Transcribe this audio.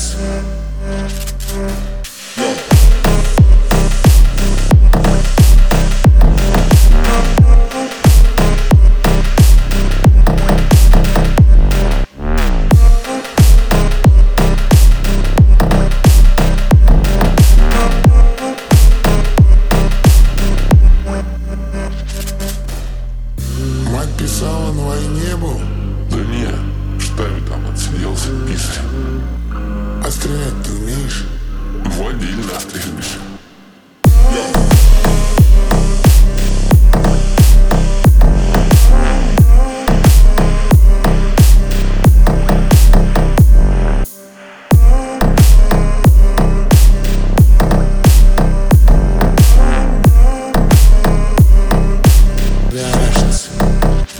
Reactions. Мать писала, на войне был. Да не, в штабе там отсиделся писарь. А стрелять ты умеешь? Водили на стрельбище. Reactions.